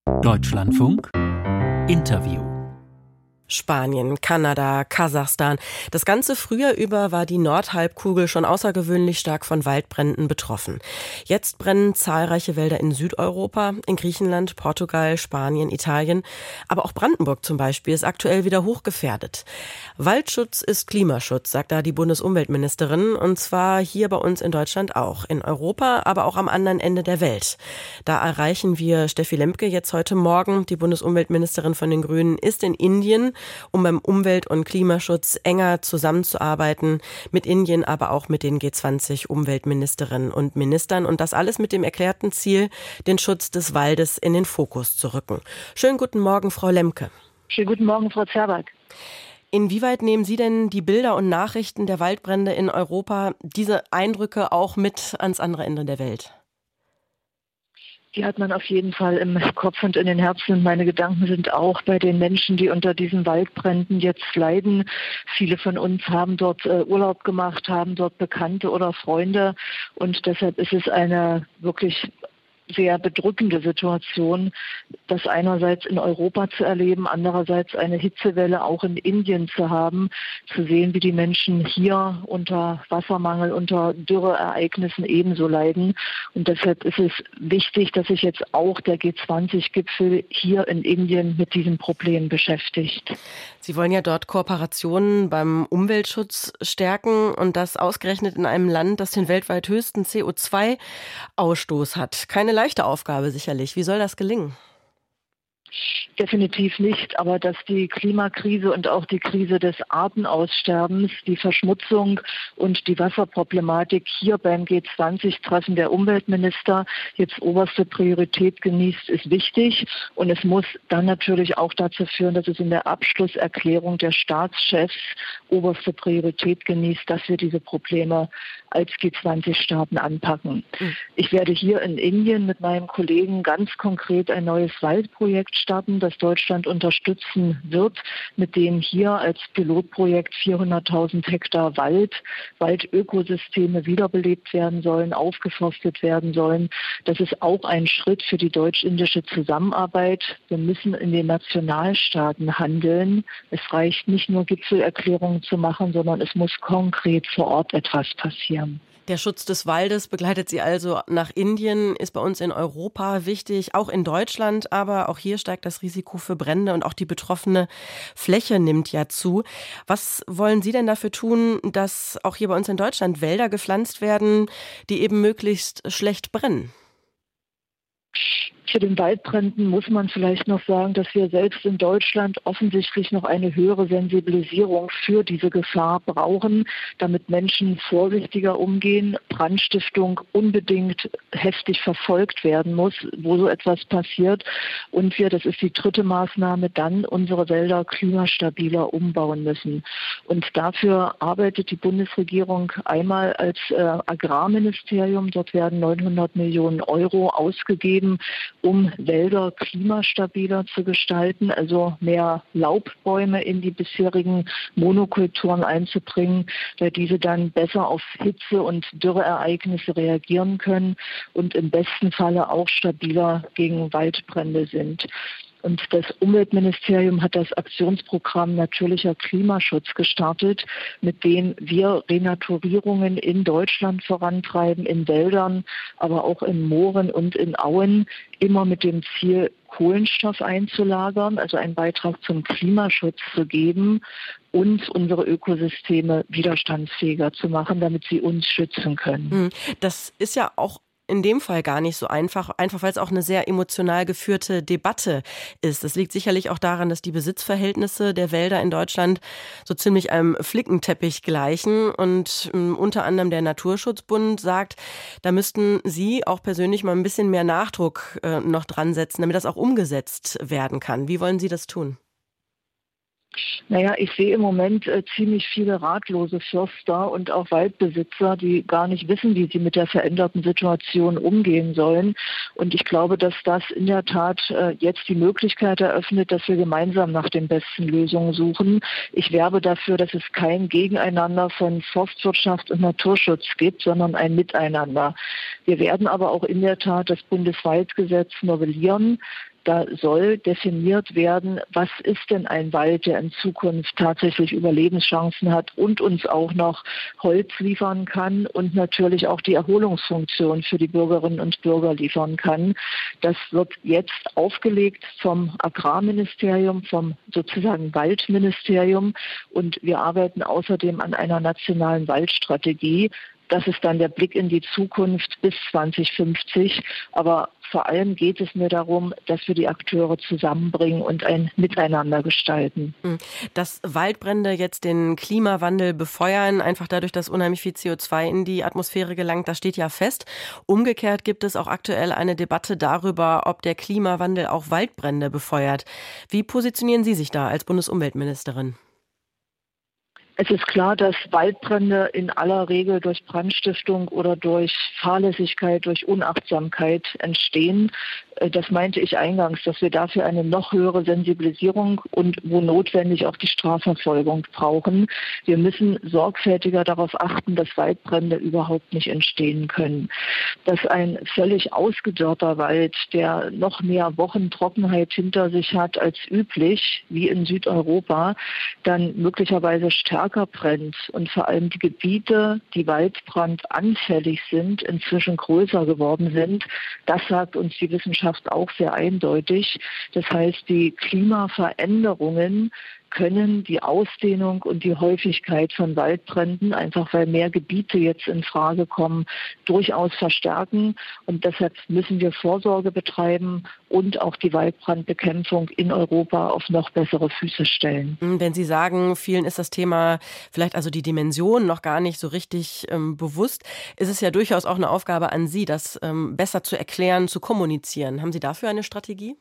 Deutschlandfunk Interview. Spanien, Kanada, Kasachstan. Das ganze Frühjahr über war die Nordhalbkugel schon außergewöhnlich stark von Waldbränden betroffen. Jetzt brennen zahlreiche Wälder in Südeuropa, in Griechenland, Portugal, Spanien, Italien. Aber auch Brandenburg zum Beispiel ist aktuell wieder hochgefährdet. Waldschutz ist Klimaschutz, sagt da die Bundesumweltministerin. Und zwar hier bei uns in Deutschland auch. In Europa, aber auch am anderen Ende der Welt. Da erreichen wir Steffi Lemke jetzt heute Morgen. Die Bundesumweltministerin von den Grünen ist in Indien, um beim Umwelt- und Klimaschutz enger zusammenzuarbeiten, mit Indien, aber auch mit den G20-Umweltministerinnen und Ministern. Und das alles mit dem erklärten Ziel, den Schutz des Waldes in den Fokus zu rücken. Schönen guten Morgen, Frau Lemke. Schönen guten Morgen, Frau Zerback. Inwieweit nehmen Sie denn die Bilder und Nachrichten der Waldbrände in Europa, diese Eindrücke auch mit ans andere Ende der Welt? Die hat man auf jeden Fall im Kopf und in den Herzen. Und meine Gedanken sind auch bei den Menschen, die unter diesen Waldbränden jetzt leiden. Viele von uns haben dort Urlaub gemacht, haben dort Bekannte oder Freunde. Und deshalb ist es eine wirklich sehr bedrückende Situation, das einerseits in Europa zu erleben, andererseits eine Hitzewelle auch in Indien zu haben, zu sehen, wie die Menschen hier unter Wassermangel, unter Dürreereignissen ebenso leiden. Und deshalb ist es wichtig, dass sich jetzt auch der G20-Gipfel hier in Indien mit diesem Problem beschäftigt. Sie wollen ja dort Kooperationen beim Umweltschutz stärken und das ausgerechnet in einem Land, das den weltweit höchsten CO2-Ausstoß hat. Keine leichte Aufgabe sicherlich. Wie soll das gelingen? Definitiv nicht, aber dass die Klimakrise und auch die Krise des Artenaussterbens, die Verschmutzung und die Wasserproblematik hier beim G20-Treffen der Umweltminister jetzt oberste Priorität genießt, ist wichtig. Und es muss dann natürlich auch dazu führen, dass es in der Abschlusserklärung der Staatschefs oberste Priorität genießt, dass wir diese Probleme als G20-Staaten anpacken. Ich werde hier in Indien mit meinem Kollegen ganz konkret ein neues Waldprojekt starten, das Deutschland unterstützen wird, mit dem hier als Pilotprojekt 400.000 Hektar Waldökosysteme wiederbelebt werden sollen, aufgeforstet werden sollen. Das ist auch ein Schritt für die deutsch-indische Zusammenarbeit. Wir müssen in den Nationalstaaten handeln. Es reicht nicht nur Gipfelerklärungen zu machen, sondern es muss konkret vor Ort etwas passieren. Der Schutz des Waldes begleitet Sie also nach Indien, ist bei uns in Europa wichtig, auch in Deutschland, aber auch hier steigt das Risiko für Brände und auch die betroffene Fläche nimmt ja zu. Was wollen Sie denn dafür tun, dass auch hier bei uns in Deutschland Wälder gepflanzt werden, die eben möglichst schlecht brennen? Zu den Waldbränden muss man vielleicht noch sagen, dass wir selbst in Deutschland offensichtlich noch eine höhere Sensibilisierung für diese Gefahr brauchen, damit Menschen vorsichtiger umgehen, Brandstiftung unbedingt heftig verfolgt werden muss, wo so etwas passiert. Und wir, das ist die dritte Maßnahme, dann unsere Wälder klimastabiler umbauen müssen. Und dafür arbeitet die Bundesregierung einmal als Agrarministerium. Dort werden 900 Millionen Euro ausgegeben, um Wälder klimastabiler zu gestalten, also mehr Laubbäume in die bisherigen Monokulturen einzubringen, da diese dann besser auf Hitze- und Dürreereignisse reagieren können und im besten Falle auch stabiler gegen Waldbrände sind. Und das Umweltministerium hat das Aktionsprogramm Natürlicher Klimaschutz gestartet, mit dem wir Renaturierungen in Deutschland vorantreiben, in Wäldern, aber auch in Mooren und in Auen, immer mit dem Ziel, Kohlenstoff einzulagern, also einen Beitrag zum Klimaschutz zu geben und unsere Ökosysteme widerstandsfähiger zu machen, damit sie uns schützen können. Das ist ja auch in dem Fall gar nicht so einfach weil es auch eine sehr emotional geführte Debatte ist. Das liegt sicherlich auch daran, dass die Besitzverhältnisse der Wälder in Deutschland so ziemlich einem Flickenteppich gleichen und unter anderem der Naturschutzbund sagt, da müssten Sie auch persönlich mal ein bisschen mehr Nachdruck noch dran setzen, damit das auch umgesetzt werden kann. Wie wollen Sie das tun? Naja, ich sehe im Moment ziemlich viele ratlose Förster und auch Waldbesitzer, die gar nicht wissen, wie sie mit der veränderten Situation umgehen sollen. Und ich glaube, dass das in der Tat jetzt die Möglichkeit eröffnet, dass wir gemeinsam nach den besten Lösungen suchen. Ich werbe dafür, dass es kein Gegeneinander von Forstwirtschaft und Naturschutz gibt, sondern ein Miteinander. Wir werden aber auch in der Tat das Bundeswaldgesetz novellieren. Da soll definiert werden, was ist denn ein Wald, der in Zukunft tatsächlich Überlebenschancen hat und uns auch noch Holz liefern kann und natürlich auch die Erholungsfunktion für die Bürgerinnen und Bürger liefern kann. Das wird jetzt aufgelegt vom Agrarministerium, vom sozusagen Waldministerium, und wir arbeiten außerdem an einer nationalen Waldstrategie. Das ist dann der Blick in die Zukunft bis 2050. Aber vor allem geht es mir darum, dass wir die Akteure zusammenbringen und ein Miteinander gestalten. Dass Waldbrände jetzt den Klimawandel befeuern, einfach dadurch, dass unheimlich viel CO2 in die Atmosphäre gelangt, das steht ja fest. Umgekehrt gibt es auch aktuell eine Debatte darüber, ob der Klimawandel auch Waldbrände befeuert. Wie positionieren Sie sich da als Bundesumweltministerin? Es ist klar, dass Waldbrände in aller Regel durch Brandstiftung oder durch Fahrlässigkeit, durch Unachtsamkeit entstehen. Das meinte ich eingangs, dass wir dafür eine noch höhere Sensibilisierung und wo notwendig auch die Strafverfolgung brauchen. Wir müssen sorgfältiger darauf achten, dass Waldbrände überhaupt nicht entstehen können. Dass ein völlig ausgedörrter Wald, der noch mehr Wochen Trockenheit hinter sich hat als üblich, wie in Südeuropa, dann möglicherweise stärker brennt und vor allem die Gebiete, die waldbrandanfällig sind, inzwischen größer geworden sind. Das sagt uns die Wissenschaft auch sehr eindeutig. Das heißt, die Klimaveränderungen können die Ausdehnung und die Häufigkeit von Waldbränden, einfach weil mehr Gebiete jetzt in Frage kommen, durchaus verstärken. Und deshalb müssen wir Vorsorge betreiben und auch die Waldbrandbekämpfung in Europa auf noch bessere Füße stellen. Wenn Sie sagen, vielen ist das Thema vielleicht also die Dimension noch gar nicht so richtig bewusst, ist es ja durchaus auch eine Aufgabe an Sie, das besser zu erklären, zu kommunizieren. Haben Sie dafür eine Strategie?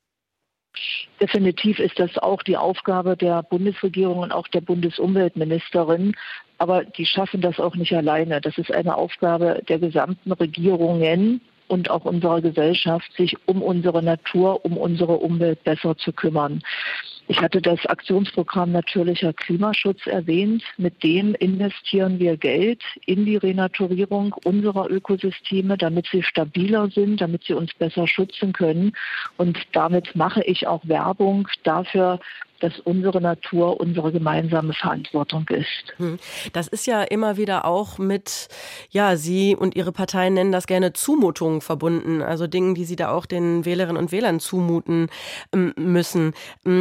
Definitiv ist das auch die Aufgabe der Bundesregierung und auch der Bundesumweltministerin. Aber die schaffen das auch nicht alleine. Das ist eine Aufgabe der gesamten Regierungen und auch unserer Gesellschaft, sich um unsere Natur, um unsere Umwelt besser zu kümmern. Ich hatte das Aktionsprogramm Natürlicher Klimaschutz erwähnt. Mit dem investieren wir Geld in die Renaturierung unserer Ökosysteme, damit sie stabiler sind, damit sie uns besser schützen können. Und damit mache ich auch Werbung dafür, dass unsere Natur unsere gemeinsame Verantwortung ist. Das ist ja immer wieder auch mit, ja, Sie und Ihre Partei nennen das gerne Zumutungen verbunden, also Dingen, die Sie da auch den Wählerinnen und Wählern zumuten müssen.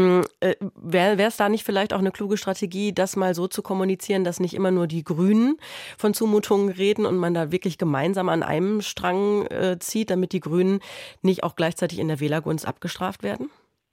Wäre es da nicht vielleicht auch eine kluge Strategie, das mal so zu kommunizieren, dass nicht immer nur die Grünen von Zumutungen reden und man da wirklich gemeinsam an einem Strang zieht, damit die Grünen nicht auch gleichzeitig in der Wählergunst abgestraft werden?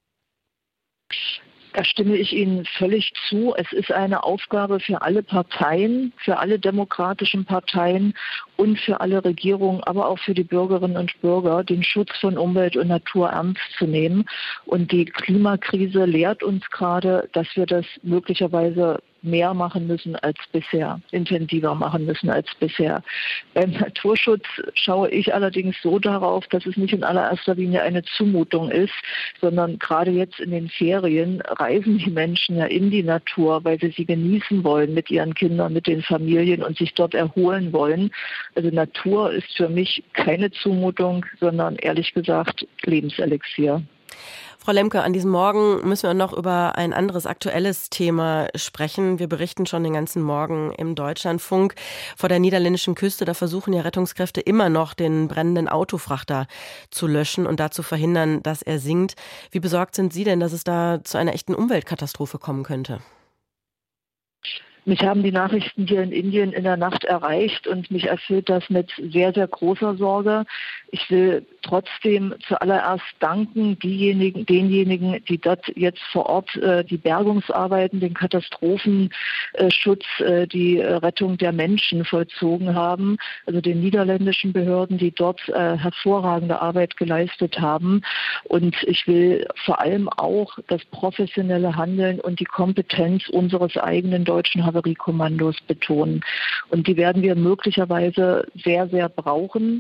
Da stimme ich Ihnen völlig zu. Es ist eine Aufgabe für alle Parteien, für alle demokratischen Parteien und für alle Regierungen, aber auch für die Bürgerinnen und Bürger, den Schutz von Umwelt und Natur ernst zu nehmen. Und die Klimakrise lehrt uns gerade, dass wir das möglicherweise mehr machen müssen als bisher, intensiver machen müssen als bisher. Beim Naturschutz schaue ich allerdings so darauf, dass es nicht in allererster Linie eine Zumutung ist, sondern gerade jetzt in den Ferien reisen die Menschen ja in die Natur, weil sie genießen wollen mit ihren Kindern, mit den Familien und sich dort erholen wollen. Also Natur ist für mich keine Zumutung, sondern ehrlich gesagt Lebenselixier. Frau Lemke, an diesem Morgen müssen wir noch über ein anderes aktuelles Thema sprechen. Wir berichten schon den ganzen Morgen im Deutschlandfunk. Vor der niederländischen Küste, da versuchen ja Rettungskräfte immer noch, den brennenden Autofrachter zu löschen und da zu verhindern, dass er sinkt. Wie besorgt sind Sie denn, dass es da zu einer echten Umweltkatastrophe kommen könnte? Mich haben die Nachrichten hier in Indien in der Nacht erreicht und mich erfüllt das mit sehr, sehr großer Sorge. Ich will trotzdem zuallererst danken denjenigen, die dort jetzt vor Ort die Bergungsarbeiten, den Katastrophenschutz, die Rettung der Menschen vollzogen haben. Also den niederländischen Behörden, die dort hervorragende Arbeit geleistet haben. Und ich will vor allem auch das professionelle Handeln und die Kompetenz unseres eigenen deutschen Havariekommandos betonen. Und die werden wir möglicherweise sehr, sehr brauchen.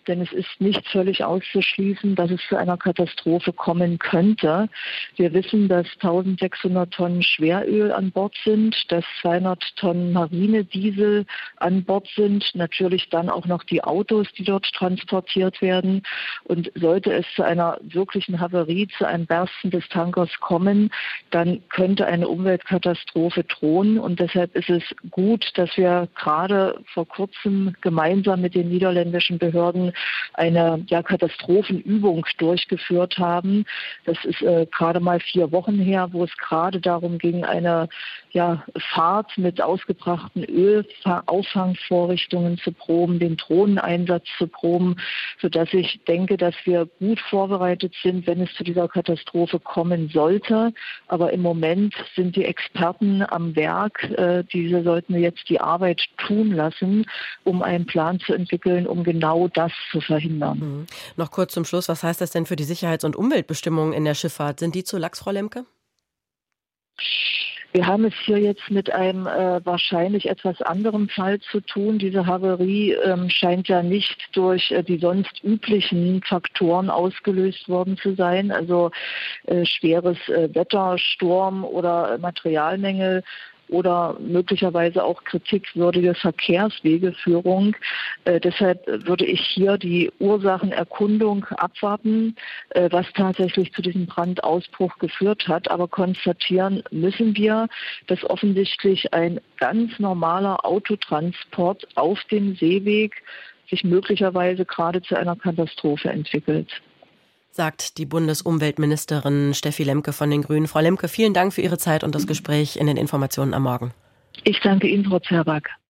denn es ist nicht völlig auszuschließen, dass es zu einer Katastrophe kommen könnte. Wir wissen, dass 1600 Tonnen Schweröl an Bord sind, dass 200 Tonnen Marinediesel an Bord sind, natürlich dann auch noch die Autos, die dort transportiert werden. Und sollte es zu einer wirklichen Havarie, zu einem Bersten des Tankers kommen, dann könnte eine Umweltkatastrophe drohen. Und deshalb ist es gut, dass wir gerade vor kurzem gemeinsam mit den niederländischen Behörden eine Katastrophenübung durchgeführt haben. Das ist gerade mal 4 Wochen her, wo es gerade darum ging, eine Fahrt mit ausgebrachten Ölauffangvorrichtungen zu proben, den Drohneneinsatz zu proben, sodass ich denke, dass wir gut vorbereitet sind, wenn es zu dieser Katastrophe kommen sollte. Aber im Moment sind die Experten am Werk. Diese sollten jetzt die Arbeit tun lassen, um einen Plan zu entwickeln, um genau das zu verhindern. Noch kurz zum Schluss, was heißt das denn für die Sicherheits- und Umweltbestimmungen in der Schifffahrt? Sind die zu lax, Frau Lemke? Wir haben es hier jetzt mit einem wahrscheinlich etwas anderen Fall zu tun. Diese Havarie scheint ja nicht durch die sonst üblichen Faktoren ausgelöst worden zu sein, also schweres Wetter, Sturm oder Materialmängel oder möglicherweise auch kritikwürdige Verkehrswegeführung. Deshalb würde ich hier die Ursachenerkundung abwarten, was tatsächlich zu diesem Brandausbruch geführt hat. Aber konstatieren müssen wir, dass offensichtlich ein ganz normaler Autotransport auf dem Seeweg sich möglicherweise gerade zu einer Katastrophe entwickelt. Sagt die Bundesumweltministerin Steffi Lemke von den Grünen. Frau Lemke, vielen Dank für Ihre Zeit und das Gespräch in den Informationen am Morgen. Ich danke Ihnen, Frau Zerback.